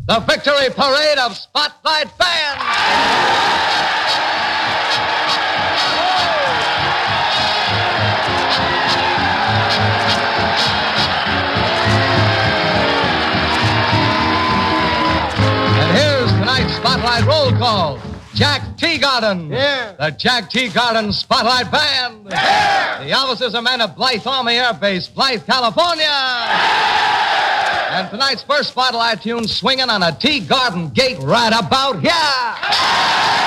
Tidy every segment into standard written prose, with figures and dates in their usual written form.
the victory parade of Spotlight Band. Spotlight roll call. Jack Teagarden. Here. The Jack Teagarden Spotlight Band. Here. The officers and men of Blythe Army Air Base, Blythe, California. And tonight's first Spotlight tune swinging on a Teagarden gate right about here.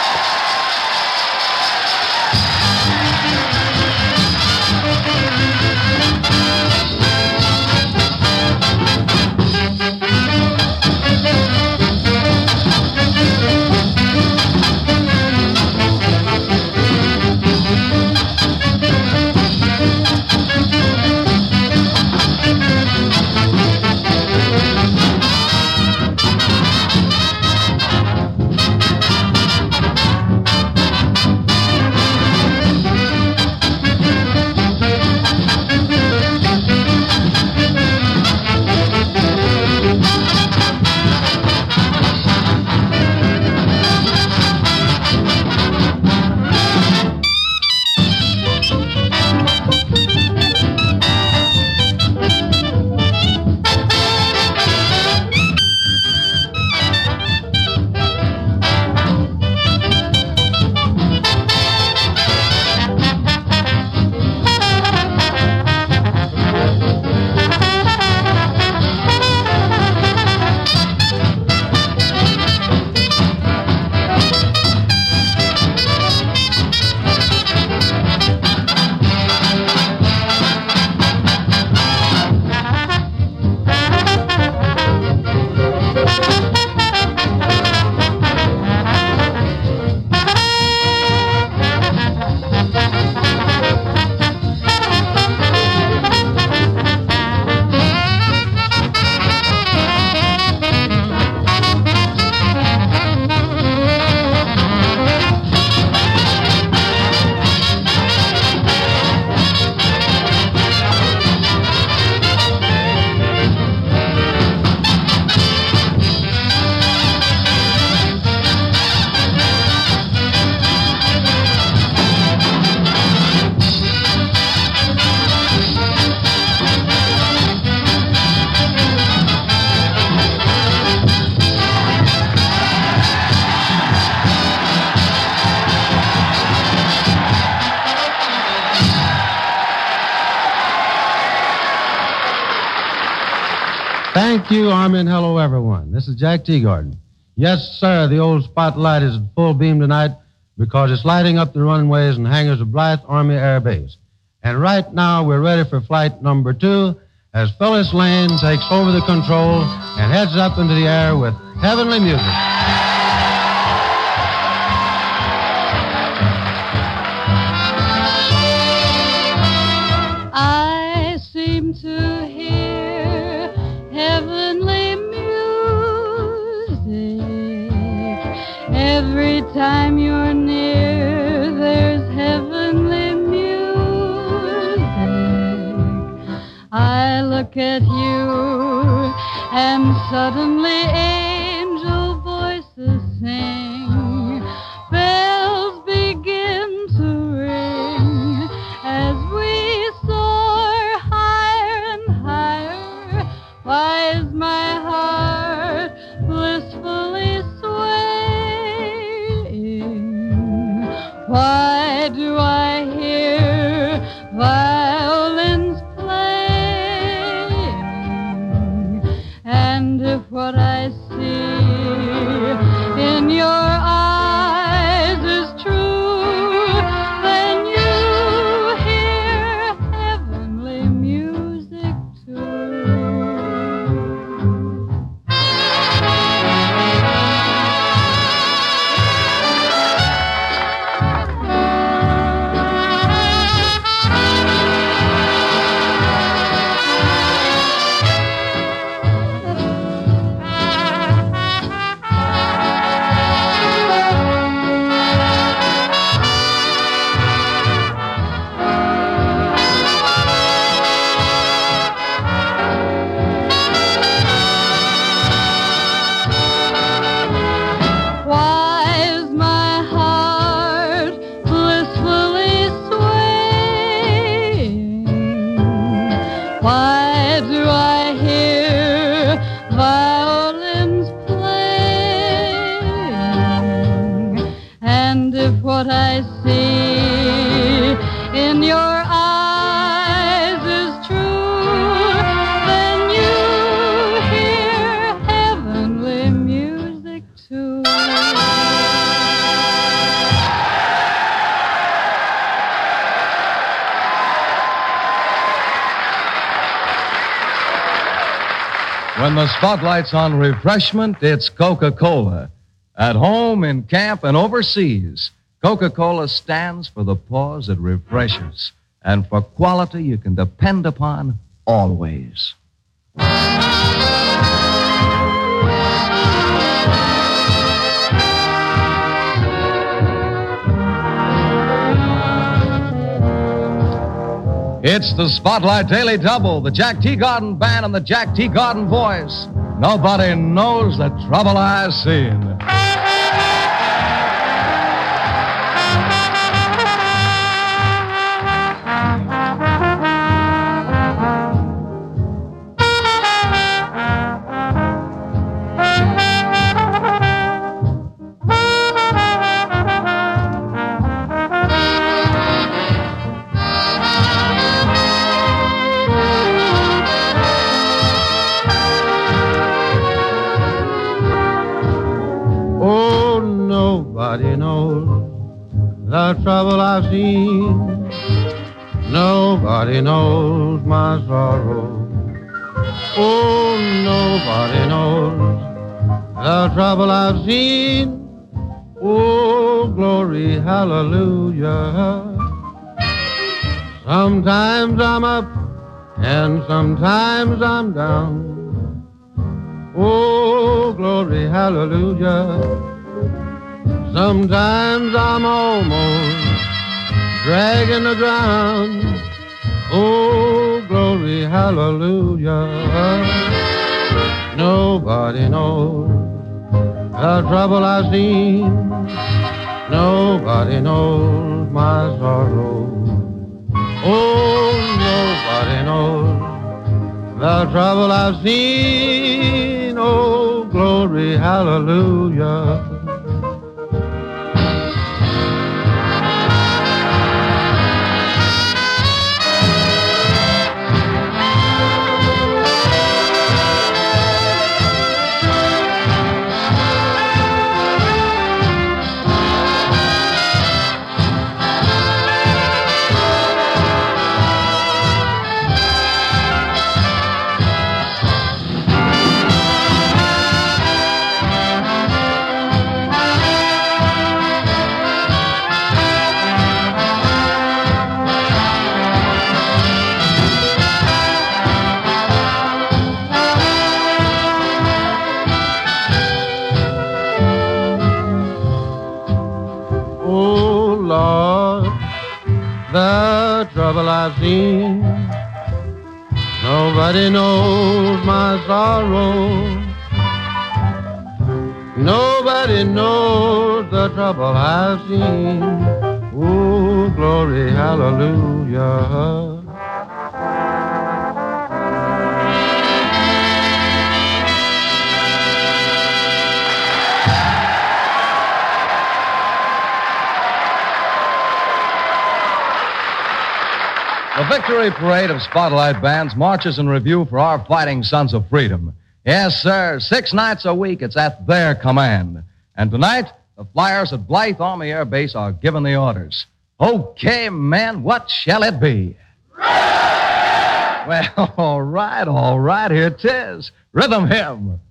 Thank you, Army, and hello, everyone. This is Jack Teagarden. Yes, sir, the old Spotlight is at full beam tonight because it's lighting up the runways and hangars of Blythe Army Air Base. And right now, we're ready for flight number 2 as Phyllis Lane takes over the control and heads up into the air with heavenly music. I seem to hear heavenly music. Every time you're near, there's heavenly music. I look at you and suddenly angel voices sing. Bells begin to ring as we soar higher and higher. Why is my heart blissfully swaying? Why do I hear violins playing? And if what I see in your eyes is true, then you hear heavenly music too. what I see in your eyes is true, then you hear heavenly music too. When the spotlight's on refreshment, it's Coca-Cola. At home, in camp, and overseas, Coca-Cola stands for the pause that refreshes and for quality you can depend upon always. It's the Spotlight Daily Double, the Jack Teagarden Band and the Jack Teagarden Voice. Nobody knows the trouble I've seen. Nobody knows the trouble I've seen. Nobody knows my sorrow. Oh, nobody knows the trouble I've seen. Oh, glory, hallelujah. Sometimes I'm up and sometimes I'm down. Oh, glory, hallelujah. Sometimes I'm almost dragging the ground. Oh, glory, hallelujah. Nobody knows the trouble I've seen. Nobody knows my sorrow. Oh, nobody knows the trouble I've seen. Oh, glory, hallelujah. The trouble I've seen. Nobody knows my sorrow. Nobody knows the trouble I've seen. Oh, glory, hallelujah. The Victory Parade of Spotlight Bands marches in review for our fighting sons of freedom. Yes, sir, 6 nights a week, it's at their command. And tonight, the Flyers at Blythe Army Air Base are giving the orders. Okay, men, what shall it be? Well, all right, here 'tis. Rhythm hymn.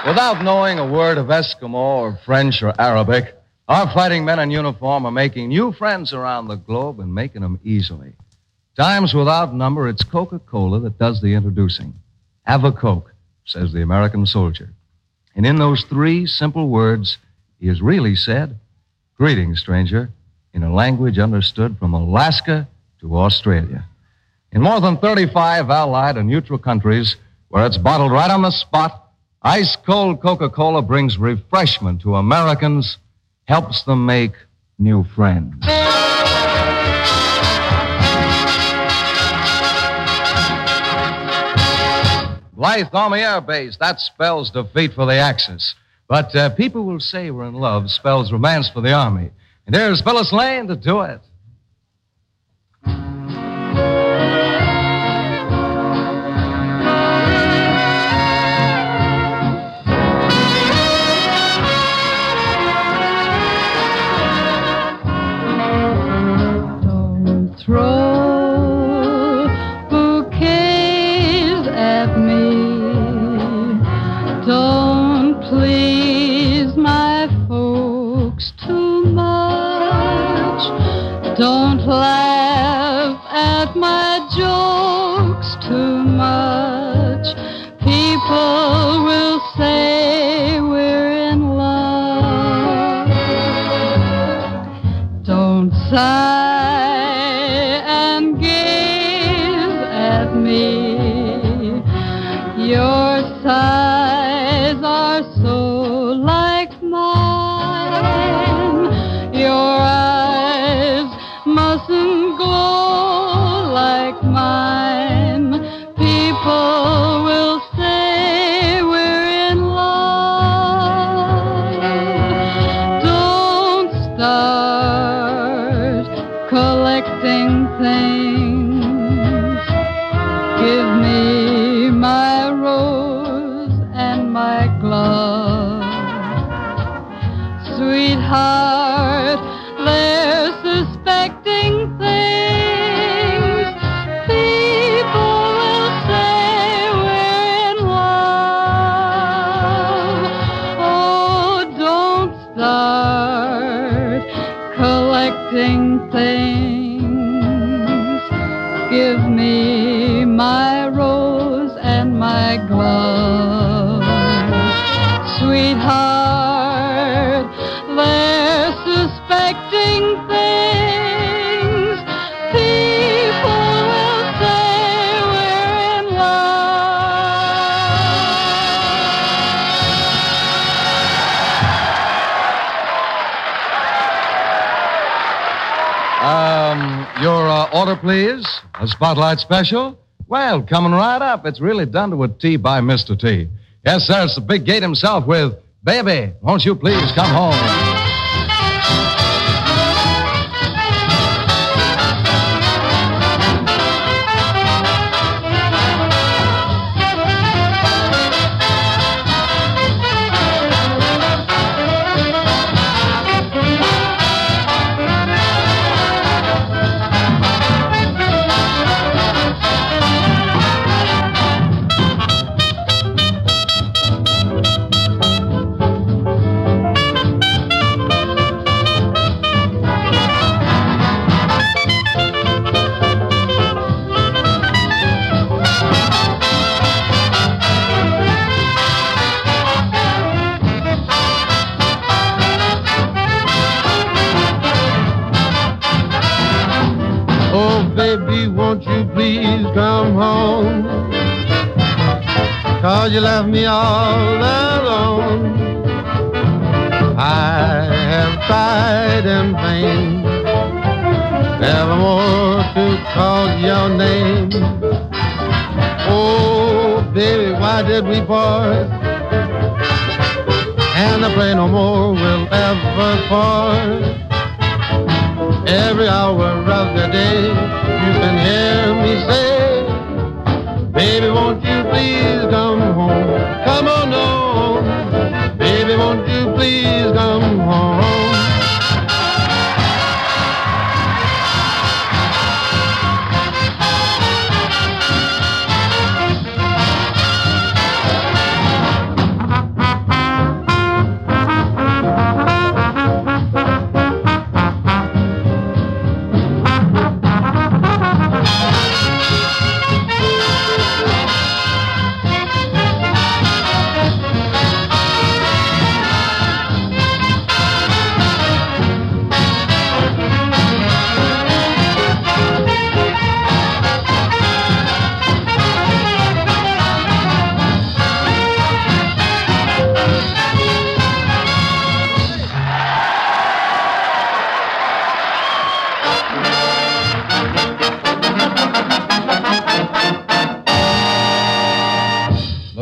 Without knowing a word of Eskimo or French or Arabic, our fighting men in uniform are making new friends around the globe and making them easily. Times without number, it's Coca-Cola that does the introducing. Have a Coke, says the American soldier. And in those three simple words, he has really said, "Greetings, stranger," in a language understood from Alaska to Australia. In more than 35 allied and neutral countries, where it's bottled right on the spot, ice-cold Coca-Cola brings refreshment to Americans, helps them make new friends. Blythe Army Air Base, that spells defeat for the Axis. But people will say we're in love spells romance for the Army. And here's Phyllis Lane to do it. Throw bouquets at me. Don't please my folks too much. Don't laugh at my jokes too much. People will say we're in love. Don't sigh and gaze at me. Your sighs are so like mine. Your eyes mustn't glow like mine. People will say we're in love. Don't start collecting things. Give me my rose and my glove. Sweetheart, they're suspecting things. People will say we're in love. Oh, don't start collecting things. Give me my rose and my glove. Sweetheart, they're suspecting things. People will say we're in Your order, please. A Spotlight special? Well, coming right up. It's really done to a T by Mr. T. Yes, sir, it's the big gate himself with "Baby, won't you please come home?" Oh, baby, won't you please come home? 'Cause you left me all alone. I have tried in vain nevermore to call your name. Oh, baby, why did we part? And I pray no more we'll ever part. Every hour of the day, you can hear me say, baby, won't you please come home? Come on home. Baby, won't you please come home?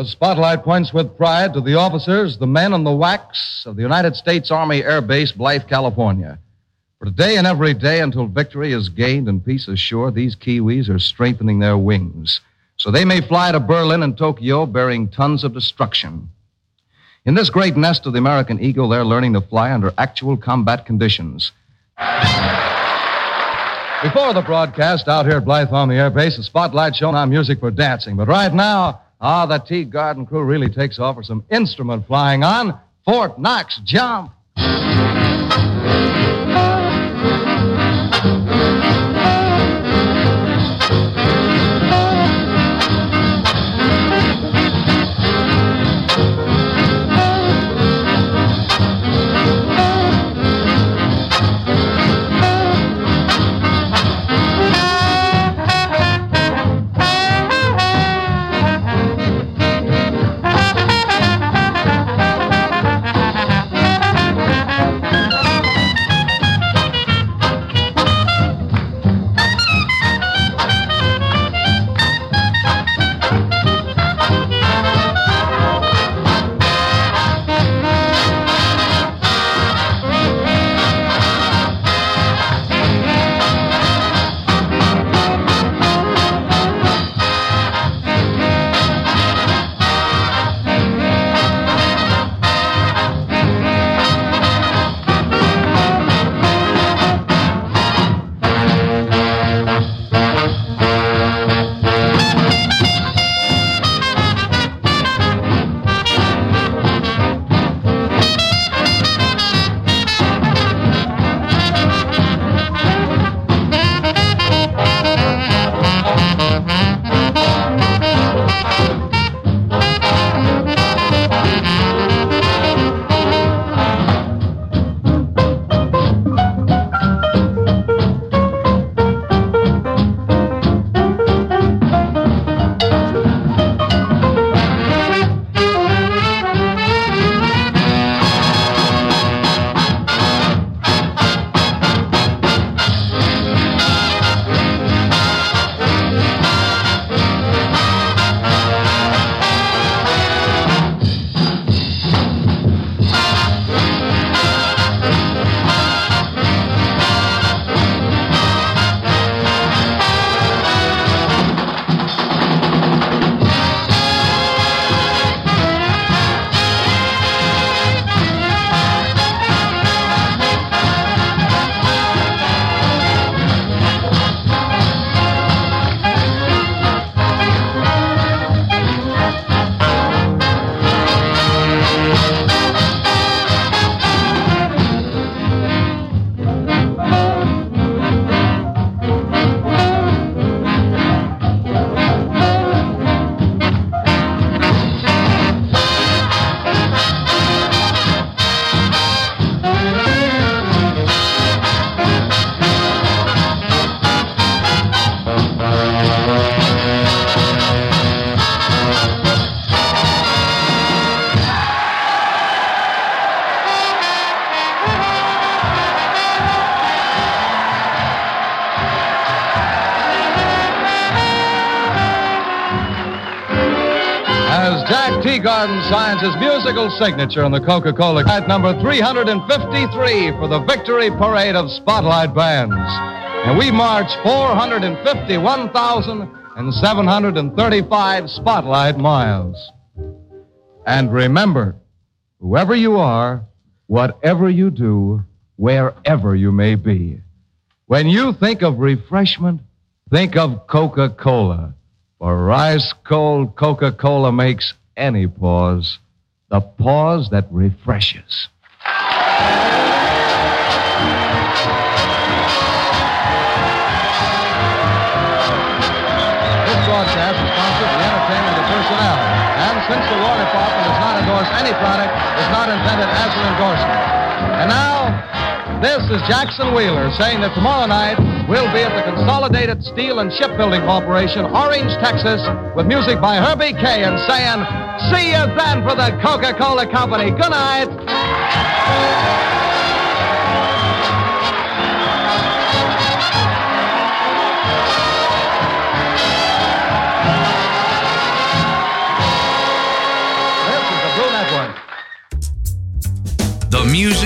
The spotlight points with pride to the officers, the men, and the WACs of the United States Army Air Base, Blythe, California. For today and every day until victory is gained and peace is sure, these Kiwis are strengthening their wings so they may fly to Berlin and Tokyo bearing tons of destruction. In this great nest of the American Eagle, they're learning to fly under actual combat conditions. Before the broadcast out here at Blythe Army Air Base, the spotlight shone on music for dancing. But right now, the Tea Garden crew really takes off for some instrument flying on Fort Knox Jump. Jack Teagarden signs his musical signature on the Coca-Cola at number 353 for the Victory Parade of Spotlight Bands. And we march 451,735 Spotlight miles. And remember, whoever you are, whatever you do, wherever you may be, when you think of refreshment, think of Coca-Cola. For ice-cold Coca-Cola makes any pause the pause that refreshes. This broadcast is sponsored for the entertainment of personnel. And since the War Department does not endorse any product, is not intended as an endorsement. And now, this is Jackson Wheeler saying that tomorrow night we'll be at the Consolidated Steel and Shipbuilding Corporation, Orange, Texas, with music by Herbie Kay and saying, see you then for the Coca-Cola Company. Good night.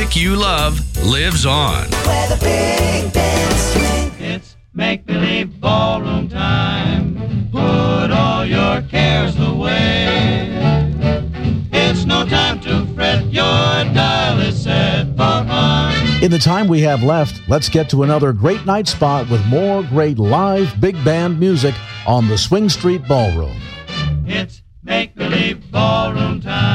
music you love lives on. Where the big band swing. It's make-believe ballroom time. Put all your cares away. It's no time to fret. Your dial is set for fun. In the time we have left, let's get to another great night spot with more great live big band music on the Swing Street Ballroom. It's make-believe ballroom time.